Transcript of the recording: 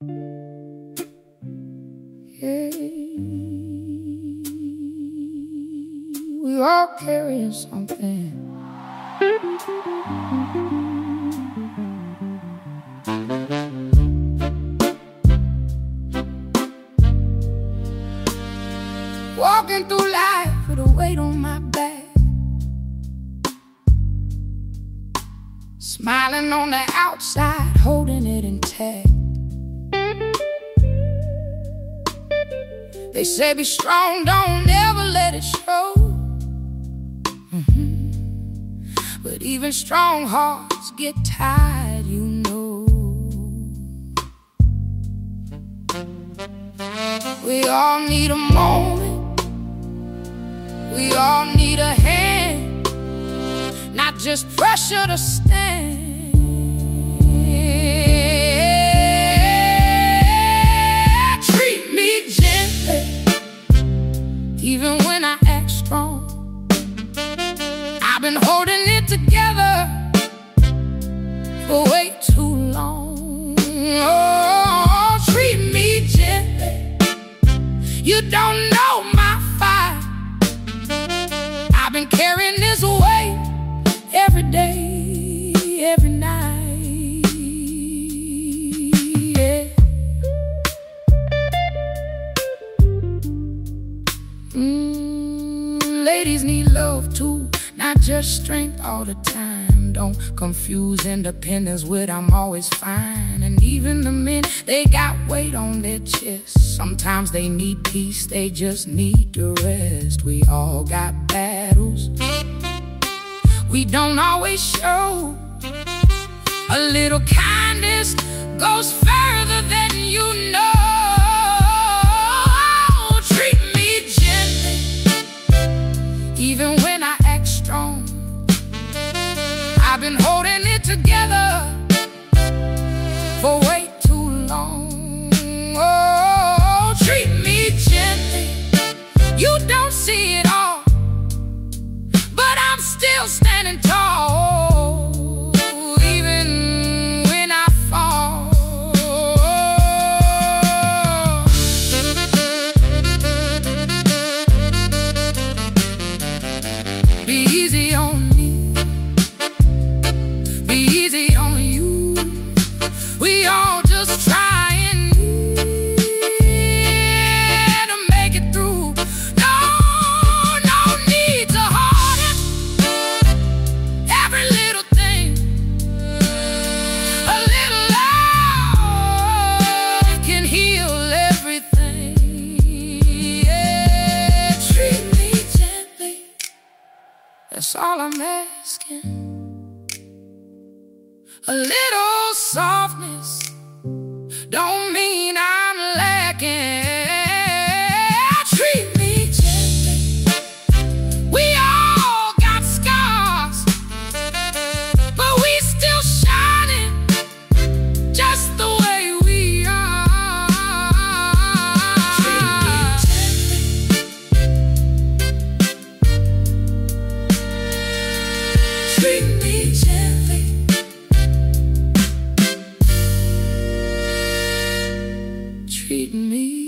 Yeah, we all carrying something. Walking through life with a weight on my back, smiling on the outside, holding it intact. They say be strong, don't ever let it show. But even strong hearts get tired, you know. We all need a moment, we all need a hand, not just pressure to stand. Treat me gently, even when I act strong. I've been holding it together for way too long. Oh, treat me gently, you don't know my fight. I've been carrying this weight every day, every night, yeah. Ladies need love too, not just strength all the time. Don't confuse independence with I'm always fine. And even the men, they got weight on their chests. Sometimes they need peace, they just need to rest. We all got battles we don't always show. A little kindness goes further than you know. Treat me gently, even when I act strong. I've been holding it together for way too long. Oh, treat me gently, you don't see it all, but I'm still standing tall, even when I fall. Be easy on me, be easy on you. We all just trying to make it through. No need to hold it. Every little thing, a little love can heal everything. Yeah, treat me gently, that's all I'm asking. A little softness don't mean I'm lacking. Treat me gently, we all got scars, but we still shining just the way we are. Treat me gently, treat me